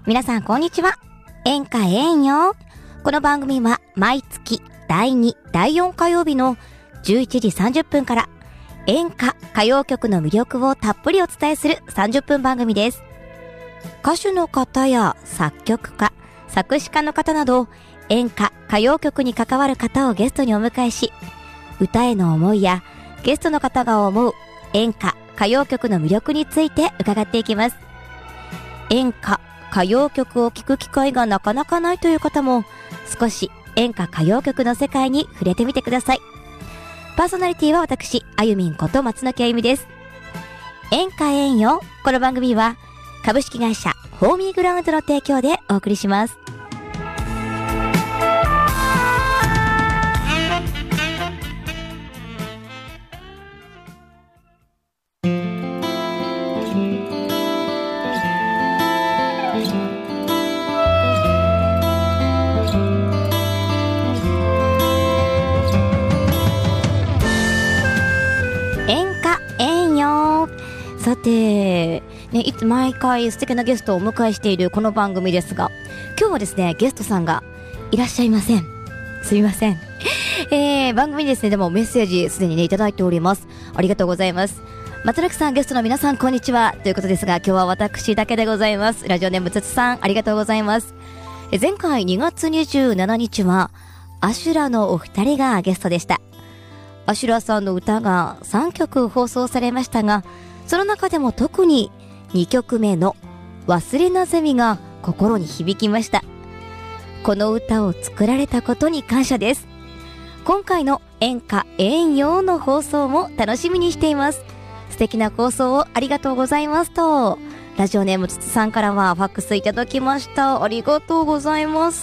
皆さんこんにちは。演歌ええんよ。この番組は毎月第2、第4火曜日の11時30分から演歌、歌謡曲の魅力をたっぷりお伝えする30分番組です。歌手の方や作曲家、作詞家の方など演歌、歌謡曲に関わる方をゲストにお迎えし、歌への思いやゲストの方が思う演歌、歌謡曲の魅力について伺っていきます。演歌、歌謡曲を聴く機会がなかなかないという方も少し演歌歌謡曲の世界に触れてみてください。パーソナリティは私、あゆみんこと松崎あゆみです。演歌ええんよ。この番組は株式会社ホーミーグラウンドの提供でお送りします。さて、いつ毎回素敵なゲストをお迎えしているこの番組ですが、今日はですね、ゲストさんがいらっしゃいません。すみません。番組にですね、でもメッセージすでにね、いただいております。ありがとうございます。松崎さん、ゲストの皆さん、こんにちは。ということですが、今日は私だけでございます。ラジオネームつつさん、ありがとうございます。前回2月27日は、アシュラのお二人がゲストでした。アシュラさんの歌が3曲放送されましたが、その中でも特に2曲目の忘れなゼミが心に響きました。この歌を作られたことに感謝です。今回の演歌ええんよの放送も楽しみにしています。素敵な放送をありがとうございますと、ラジオネームつつさんからはファックスいただきました。ありがとうございます。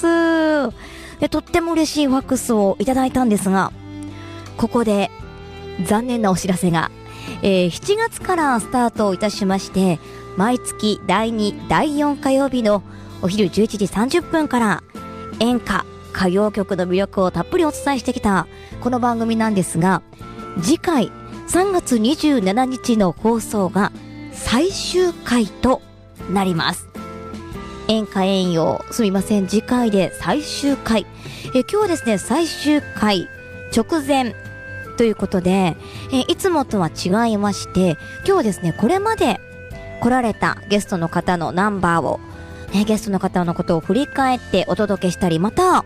とっても嬉しいファックスをいただいたんですが、ここで残念なお知らせが、7月からスタートいたしまして、毎月第2、第4火曜日のお昼11時30分から演歌、歌謡曲の魅力をたっぷりお伝えしてきたこの番組なんですが、次回3月27日の放送が最終回となります。演歌ええんよ、すみません、次回で最終回。今日はですね、最終回直前ということで、いつもとは違いまして、今日はですね、これまで来られたゲストの方のナンバーを、ゲストの方のことを振り返ってお届けしたり、また、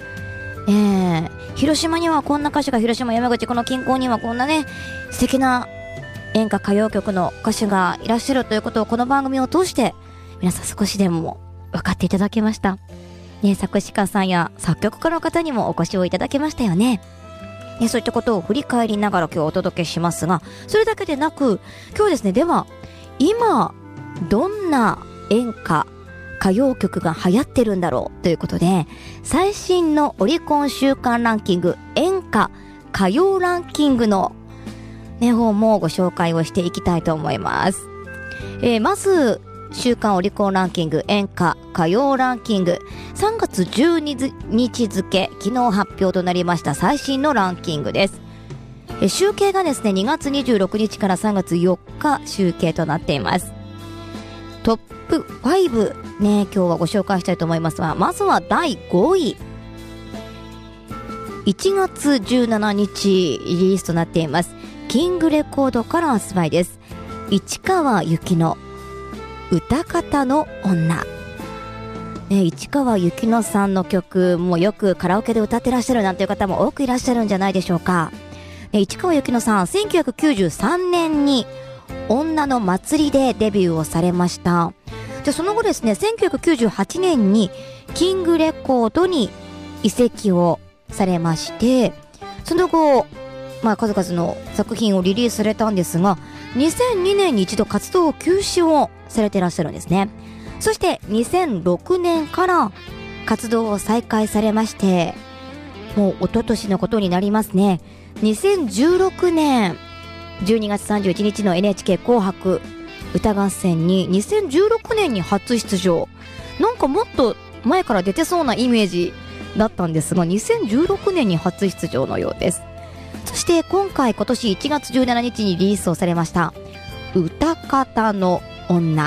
広島にはこんな歌手が、広島山口この近郊にはこんなね、素敵な演歌歌謡曲の歌手がいらっしゃるということをこの番組を通して皆さん少しでも分かっていただけました。作詞家さんや作曲家の方にもお越しをいただけましたよね。そういったことを振り返りながら今日お届けしますが、それだけでなく、今日ですね、では今どんな演歌歌謡曲が流行ってるんだろうということで、最新のオリコン週間ランキング演歌歌謡ランキングの、方もご紹介をしていきたいと思います。まず週間オリコンランキング演歌歌謡ランキング3月12日付、昨日発表となりました最新のランキングです。集計がですね、2月26日から3月4日集計となっています。トップ5今日はご紹介したいと思いますが、まずは第5位、1月17日リリースとなっています。キングレコードから発売です。市川由紀乃歌方の女。市川由紀乃さんの曲もよくカラオケで歌ってらっしゃるなんていう方も多くいらっしゃるんじゃないでしょうか。市川由紀乃さん、1993年に女の祭りでデビューをされました。その後ですね、1998年にキングレコードに移籍をされまして、その後、数々の作品をリリースされたんですが、2002年に一度活動を休止をされていらっしゃるんですね。そして2006年から活動を再開されまして、もう一昨年のことになりますね。2016年12月31日の NHK 紅白歌合戦に2016年に初出場。なんかもっと前から出てそうなイメージだったんですが、2016年に初出場のようです。そして今年1月17日にリリースをされました歌方の女。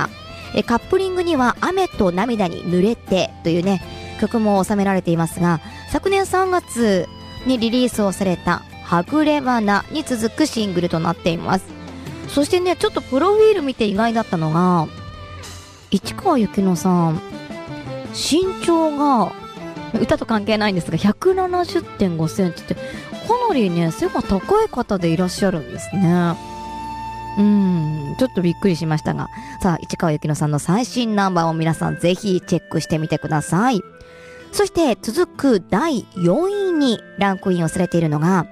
カップリングには雨と涙に濡れてというね曲も収められていますが、昨年3月にリリースをされたはぐれ花に続くシングルとなっています。そしてね、ちょっとプロフィール見て意外だったのが、市川由紀乃さん身長が歌と関係ないんですが 170.5 センチってかなりね背が高い方でいらっしゃるんですね。ちょっとびっくりしましたが、さあ市川由紀乃さんの最新ナンバーを皆さんぜひチェックしてみてください。そして続く第4位にランクインをされているのが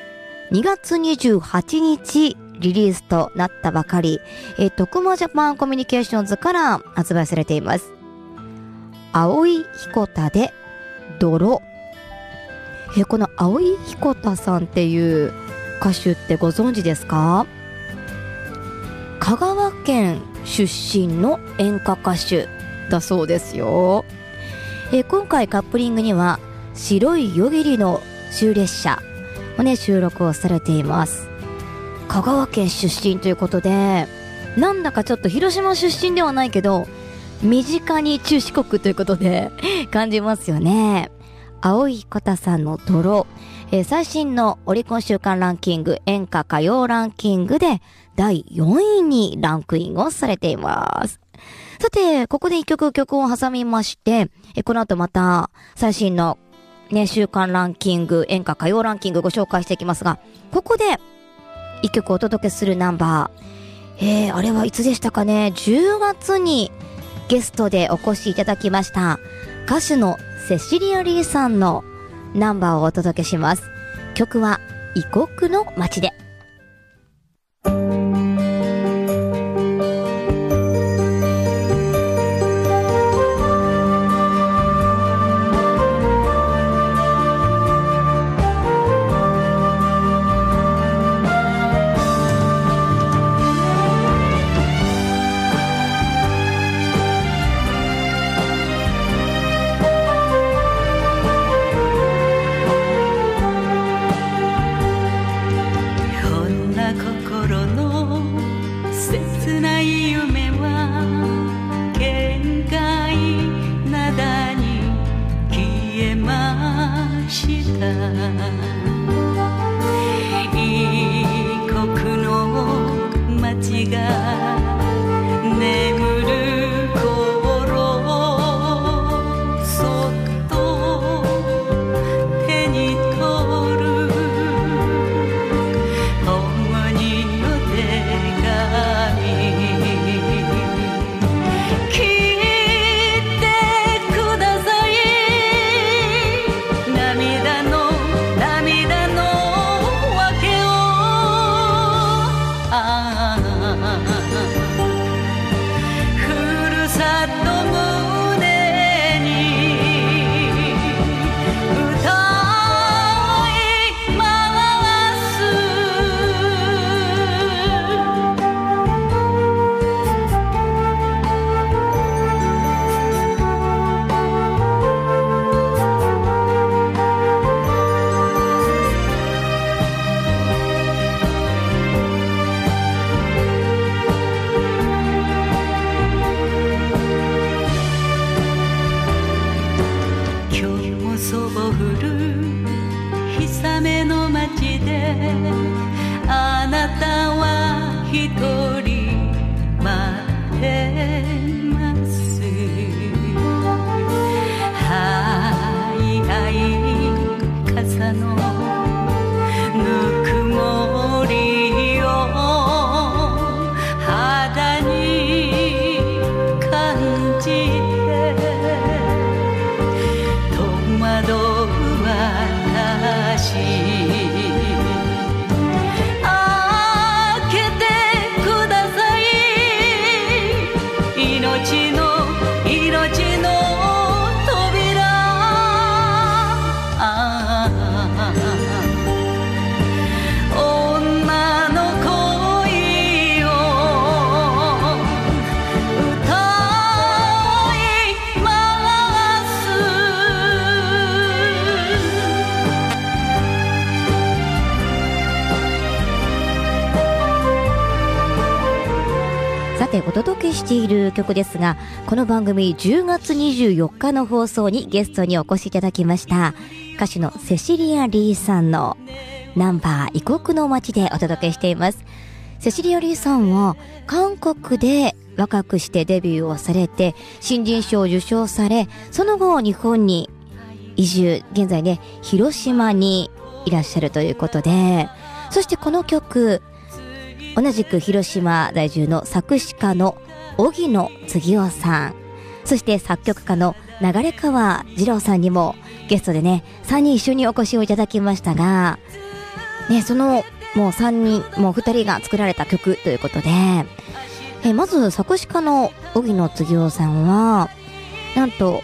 2月28日リリースとなったばかり、徳間ジャパンコミュニケーションズから発売されています。青井彦太で泥。この青井彦太さんっていう歌手ってご存知ですか？香川県出身の演歌歌手だそうですよ。今回カップリングには白い夜霧の終列車をね収録をされています。香川県出身ということで、なんだかちょっと広島出身ではないけど身近に中四国ということで感じますよね。青井彦太さんの泥、最新のオリコン週間ランキング演歌歌謡ランキングで第4位にランクインをされています。さて、ここで一曲を挟みまして、この後また最新のね、週間ランキング、演歌歌謡ランキングご紹介していきますが、ここで一曲お届けするナンバー、あれはいつでしたかね、10月にゲストでお越しいただきました歌手のセシリア・リーさんのナンバーをお届けします。曲は異国の街で。 開けてくてお届けしている曲ですが、この番組10月24日の放送にゲストにお越しいただきました歌手のセシリア・リーさんのナンバー異国の街でお届けしています。セシリア・リーさんは韓国で若くしてデビューをされて新人賞を受賞され、その後日本に移住、現在ね広島にいらっしゃるということで、そしてこの曲同じく広島在住の作詞家の荻野次夫さん、そして作曲家の流川二郎さんにもゲストでね3人一緒にお越しをいただきましたが、ね、そのもう3人もう2人が作られた曲ということで、まず作詞家の荻野次夫さんはなんと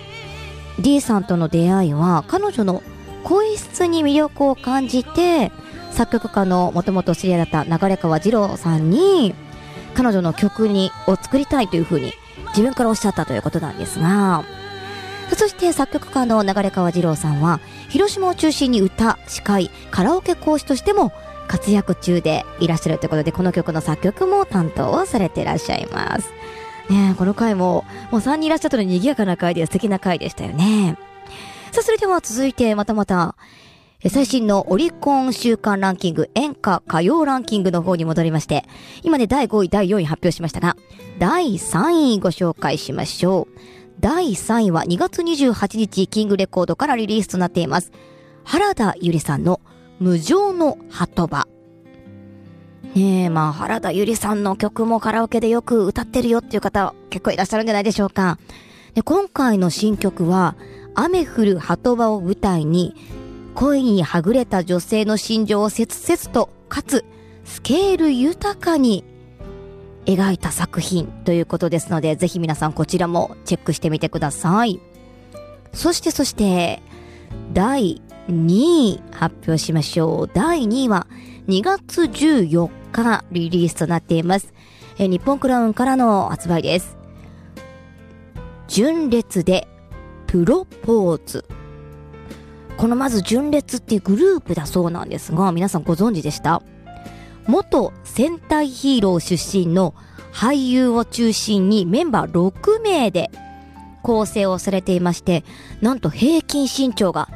D さんとの出会いは彼女の声質に魅力を感じて、作曲家のもともと知り合いだった流川二郎さんに彼女の曲を作りたいというふうに自分からおっしゃったということなんですが、そして作曲家の流川二郎さんは広島を中心に歌、司会、カラオケ講師としても活躍中でいらっしゃるということで、この曲の作曲も担当をされていらっしゃいます。ね、この回もう3人いらっしゃったのに賑やかな回で素敵な回でしたよね。さあ、それでは続いてまた最新のオリコン週間ランキング演歌歌謡ランキングの方に戻りまして、今ね第5位第4位発表しましたが、第3位ご紹介しましょう。第3位は2月28日キングレコードからリリースとなっています。原田ゆりさんの無情の鳩場。ねえ、原田ゆりさんの曲もカラオケでよく歌ってるよっていう方結構いらっしゃるんじゃないでしょうか。で、今回の新曲は雨降る鳩場を舞台に恋にはぐれた女性の心情を切々とかつスケール豊かに描いた作品ということですので、ぜひ皆さんこちらもチェックしてみてください。そして第2位発表しましょう。第2位は2月14日リリースとなっています。日本クラウンからの発売です。純烈でプロポーズ。このまず純烈っていうグループだそうなんですが、皆さんご存知でした？元戦隊ヒーロー出身の俳優を中心にメンバー6名で構成をされていまして、なんと平均身長が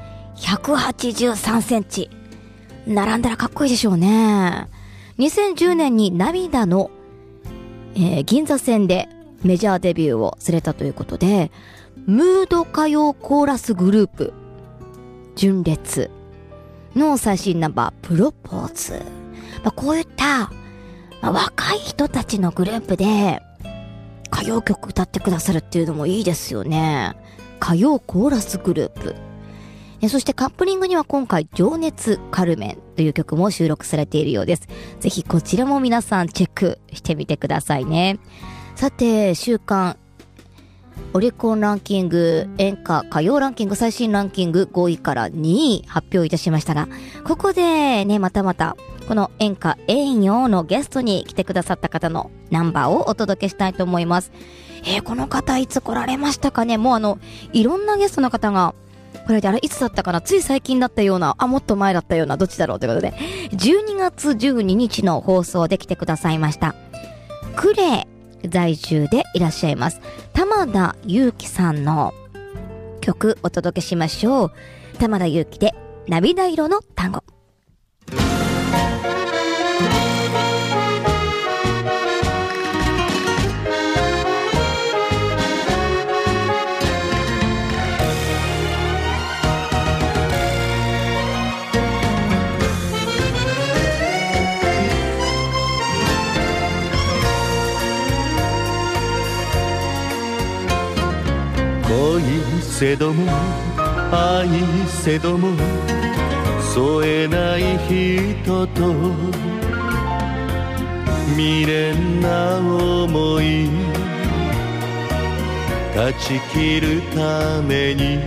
183センチ。並んだらかっこいいでしょうね。2010年に涙の、銀座線でメジャーデビューをされたということで、ムード歌謡コーラスグループ純烈の最新ナンバープロポーズ。こういった、若い人たちのグループで歌謡曲歌ってくださるっていうのもいいですよね。歌謡コーラスグループ。そしてカップリングには今回情熱カルメンという曲も収録されているようです。ぜひこちらも皆さんチェックしてみてくださいね。さて、週間オリコンランキング演歌歌謡ランキング最新ランキング5位から2位発表いたしましたが、ここでねまたこの演歌演謡のゲストに来てくださった方のナンバーをお届けしたいと思います。この方いつ来られましたかね。もういろんなゲストの方がこれでいつだったかな、つい最近だったような、もっと前だったような、どっちだろうということで12月12日の放送で来てくださいました。クレイ在住でいらっしゃいます玉田裕樹さんの曲お届けしましょう。玉田裕樹で涙色の単語。 恋せども愛せども添えない人と未練な思い断ち切るために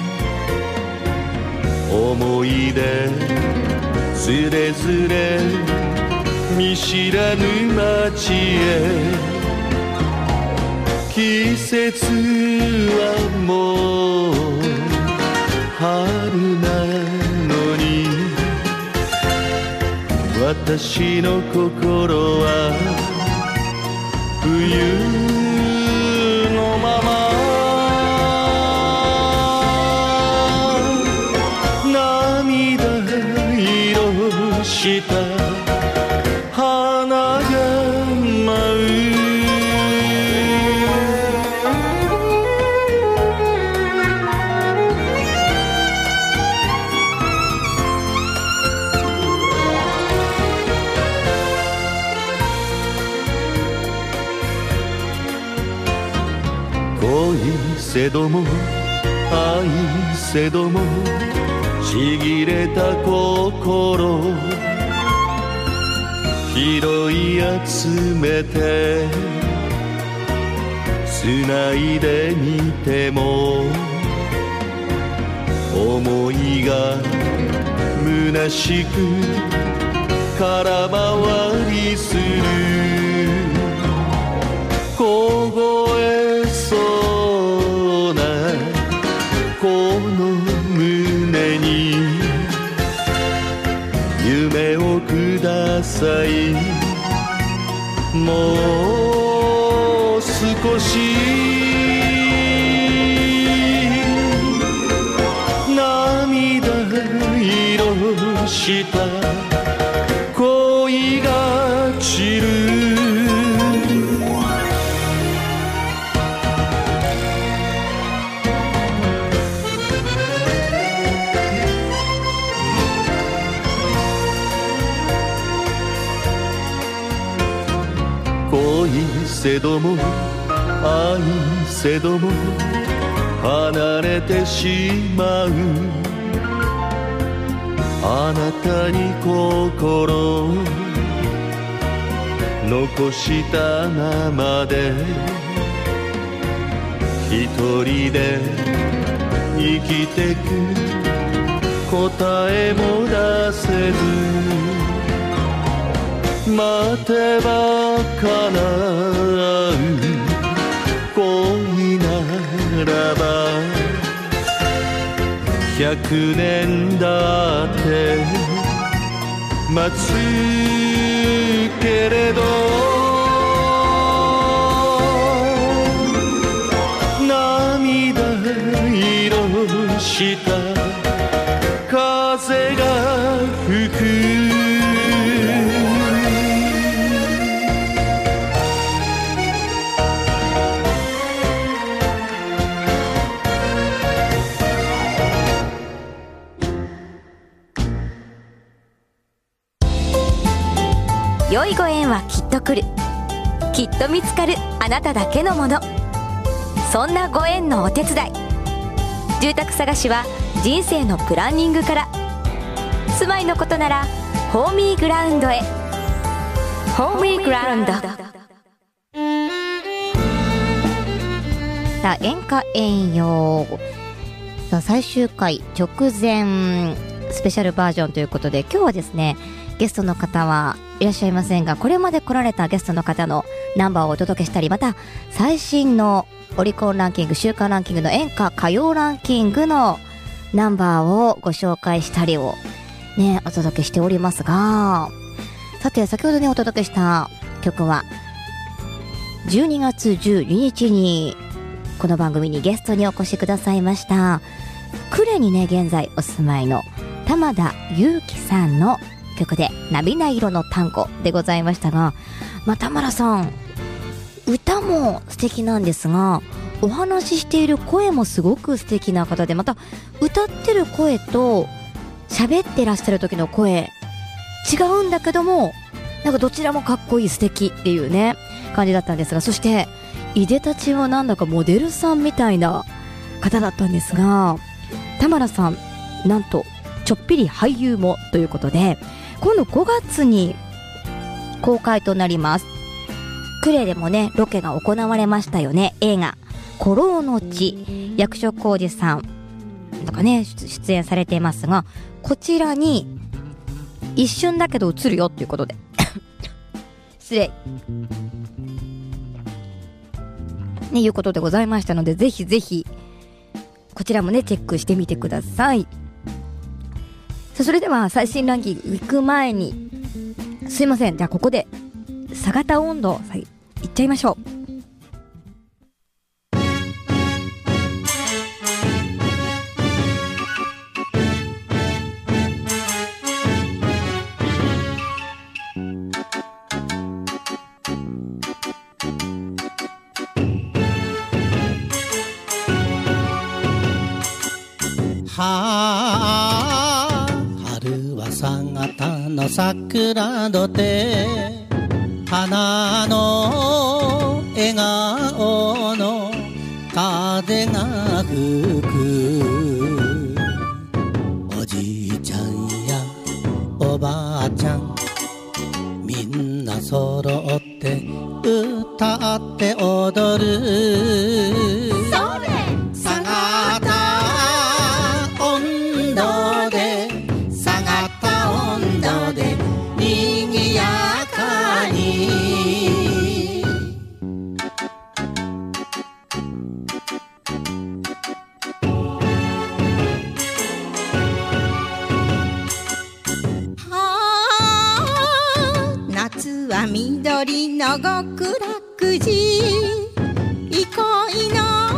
思い出ずれずれ見知らぬ街へ季節はもう春なのに私の心は冬のまま涙色した花が舞う恋せども愛せどもちぎれた心拾い集めて繋いでみても思いが虚しく空回りする凍えそうなこの胸に夢をくださいもう少し涙色した恋が散る恋せども愛せども離れてしまうあなたに心残したままで一人で生きてく答えも出せず待てば叶う恋ならば100年だって待つけれど涙色した風が吹く良いご縁はきっと来る、きっと見つかるあなただけのもの、そんなご縁のお手伝い。住宅探しは人生のプランニングから。住まいのことならホーミーグラウンドへ。ホーミーグラウンド。さあ演歌演謡、さあ最終回直前スペシャルバージョンということで、今日はですねゲストの方はいらっしゃいませんが、これまで来られたゲストの方のナンバーをお届けしたり、また最新のオリコンランキング、週間ランキングの演歌歌謡ランキングのナンバーをご紹介したりをねお届けしておりますが、さて先ほどねお届けした曲は12月12日にこの番組にゲストにお越しくださいました呉にね現在お住まいの玉田裕樹さんの曲で涙色の単語でございましたが、玉田さん歌も素敵なんですが、お話ししている声もすごく素敵な方で、また歌ってる声と喋ってらっしゃる時の声違うんだけども、なんかどちらもかっこいい素敵っていうね感じだったんですが、そしていでたちはなんだかモデルさんみたいな方だったんですが、玉田さんなんとちょっぴり俳優もということで、今度5月に公開となります。呉でもねロケが行われましたよね。映画孤狼の地、役所広司さんとかね出演されていますが、こちらに一瞬だけど映るよということで失礼ねいうことでございましたので、ぜひぜひこちらもねチェックしてみてください。さあそれでは最新ランキング行く前にすいません、じゃあここで佐賀田温度いっちゃいましょう。 春は佐賀の桜土手、花の笑顔の風が吹く。おじいちゃんやおばあちゃんみんな揃って歌って踊る。 それ佐賀音頭で、佐賀音頭でにぎやかに。 夏は緑の極楽寺、憩いの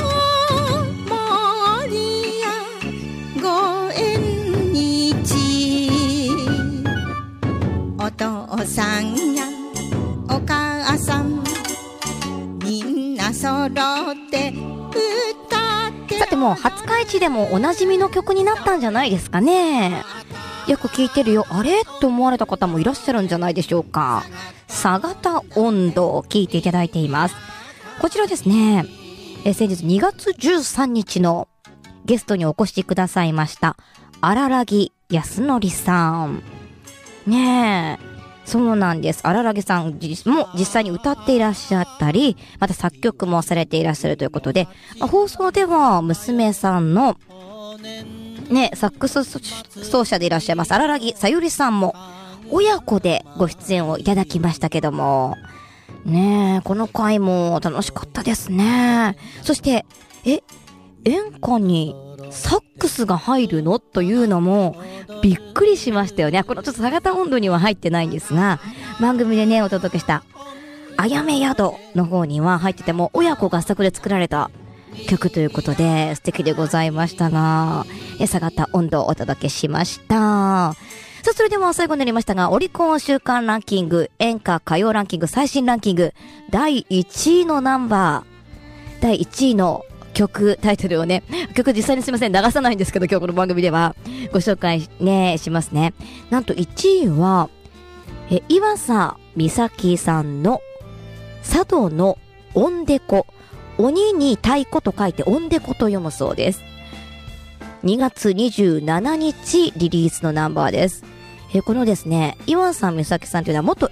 森やご縁日。お父さんやお母さんみんな揃って歌って。 さてもう廿日市でもおなじみの曲になったんじゃないですかね。よく聞いてるよ、あれと思われた方もいらっしゃるんじゃないでしょうか。佐賀音頭を聞いていただいています。こちらですね、先日2月13日のゲストにお越しくださいました荒木康則さんねえ。そうなんです。荒木さんも実際に歌っていらっしゃったり、また作曲もされていらっしゃるということで、放送では娘さんのね、サックス奏者でいらっしゃいます荒木さゆりさんも親子でご出演をいただきましたけどもねえ、この回も楽しかったですね。そして演歌にサックスが入るのというのもびっくりしましたよね。このちょっと佐賀音頭には入ってないんですが、番組でねお届けしたあやめ宿の方には入ってても親子合作で作られた曲ということで素敵でございましたが、佐賀音頭をお届けしました。さあそれでは最後になりましたが、オリコン週間ランキング演歌歌謡ランキング最新ランキング第1位のナンバー、第1位の曲タイトルをね、曲実際にすいません流さないんですけど、今日この番組ではご紹介ねしますね。なんと1位は岩佐美咲さんの佐渡のおんでこ、鬼に太鼓と書いておんでこと読むそうです。2月27日リリースのナンバーです。このですね、岩佐美咲さんというのは元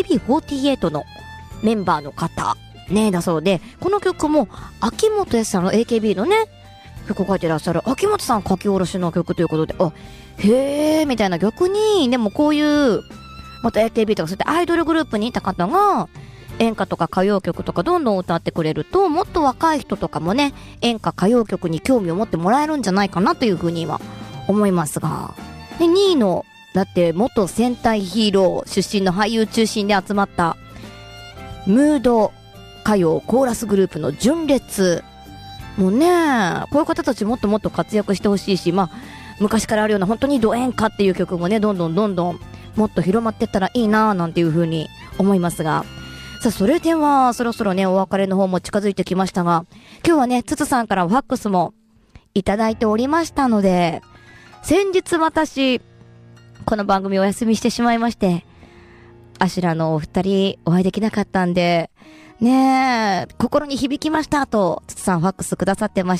AKB48 のメンバーの方ねだそうで、この曲も秋元康さんの AKB のね曲を書いてらっしゃる秋元さん書き下ろしの曲ということで、へーみたいな曲に、でもこういう元 AKB とかそういったアイドルグループにいた方が演歌とか歌謡曲とかどんどん歌ってくれると、もっと若い人とかもね演歌歌謡曲に興味を持ってもらえるんじゃないかなというふうには思いますが、で2位のだって元戦隊ヒーロー出身の俳優中心で集まったムード歌謡コーラスグループの純烈もうね、こういう方たちもっともっと活躍してほしいし、昔からあるような本当にド演歌っていう曲もねどんどんもっと広まってったらいいななんていうふうに思いますが、さあそれではそろそろねお別れの方も近づいてきましたが、今日はねつつさんからファックスもいただいておりましたので、先日私この番組お休みしてしまいまして、アシュラのお二人お会いできなかったんでねえ、心に響きましたとつつさんファックスくださってました。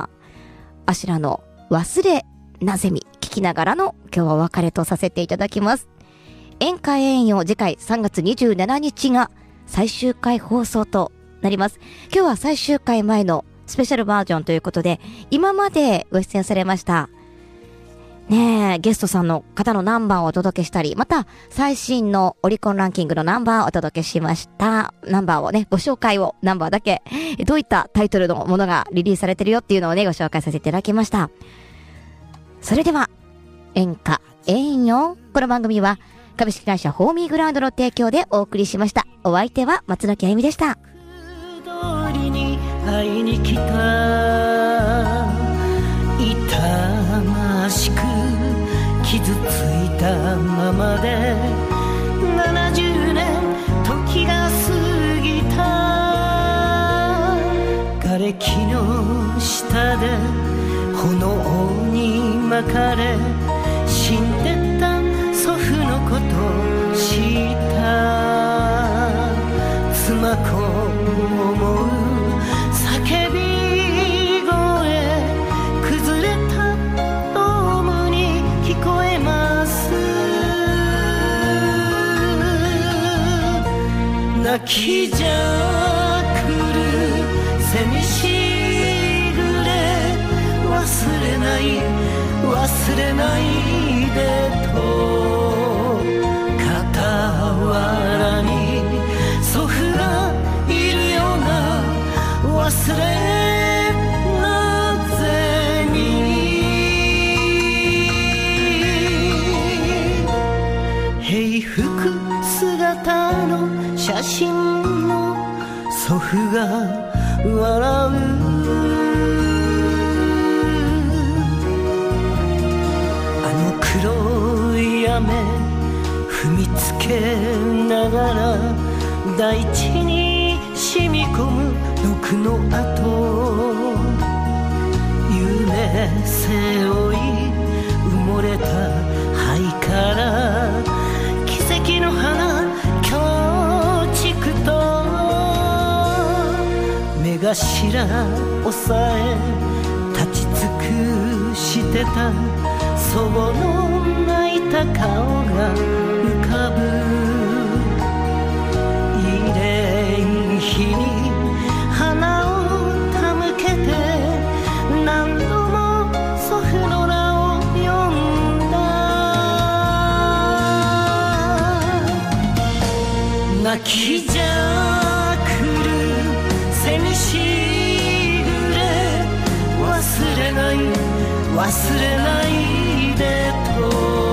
アシュラの忘れなぜみ聞きながらの今日はお別れとさせていただきます。演歌演謡次回3月27日が最終回放送となります。今日は最終回前のスペシャルバージョンということで、今までご出演されましたねえゲストさんの方のナンバーをお届けしたり、また最新のオリコンランキングのナンバーをお届けしました。ナンバーをねご紹介を、ナンバーだけどういったタイトルのものがリリースされてるよっていうのをねご紹介させていただきました。それでは演歌演謡、この番組は株式会社ホーミーグラウンドの提供でお送りしました。お相手は松崎あゆみでした。 通りに会いに来た、痛ましく傷ついたままで70年時が過ぎた。瓦礫の下で炎にまかれ死んでった祖父のことを知った妻子を思う叫び声崩れたドームに聞こえます泣きじゃくる蝉しぐれ忘れない忘れないでと傍らに祖父がいるような忘れなぜに平服姿の写真の祖父が笑う黒い雨踏みつけながら大地に染み込む毒の跡夢背負い埋もれた灰から奇跡の花強竹と目頭押さえ立ち尽くしてた祖母の泣いた顔が浮かぶ慰霊碑に花を手向けて何度も祖父の名を呼んだ泣きじゃくる蝉しぐれ忘れない忘れないでと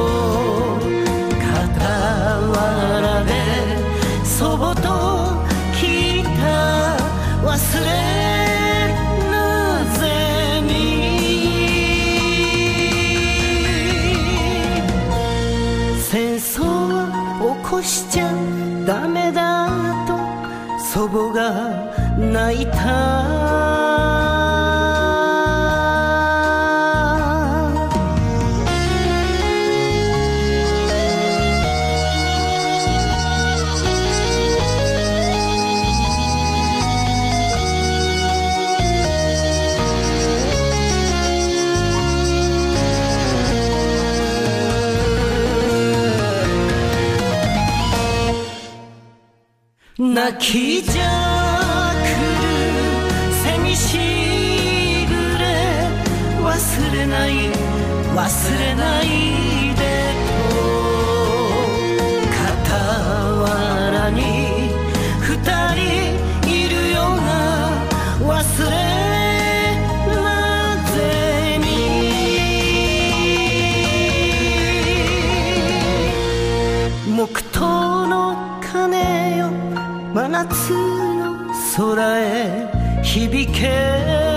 傍らで祖母と聞いた忘れなぜに戦争は起こしちゃダメだと祖母が泣いた泣きじゃくる蝉しぐれ忘れない忘れないでと傍らに二人いるような忘れなぜに黙祷の鐘よ真夏の空へ響け